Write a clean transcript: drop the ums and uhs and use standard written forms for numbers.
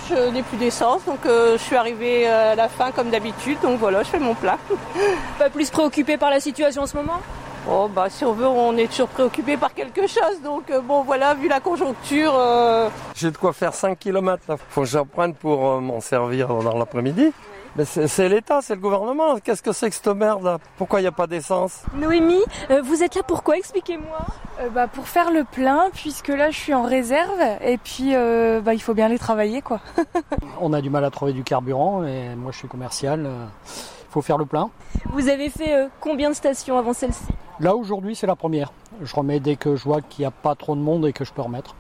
je n'ai plus d'essence, donc je suis arrivée à la fin comme d'habitude, donc voilà, je fais mon plat. Pas plus préoccupé par la situation en ce moment ? Oh, si on veut, on est toujours préoccupé par quelque chose, donc vu la conjoncture... J'ai de quoi faire 5 km, là. Faut que j'apprenne pour m'en servir dans l'après-midi. Mais c'est l'État, c'est le gouvernement. Qu'est-ce que c'est que cette merde là ? Pourquoi il n'y a pas d'essence ? Noémie, vous êtes là pourquoi ? Expliquez-moi. Pour faire le plein, puisque là je suis en réserve et puis il faut bien aller travailler quoi. On a du mal à trouver du carburant et moi je suis commercial, il faut faire le plein. Vous avez fait combien de stations avant celle-ci ? Là aujourd'hui c'est la première. Je remets dès que je vois qu'il n'y a pas trop de monde et que je peux remettre.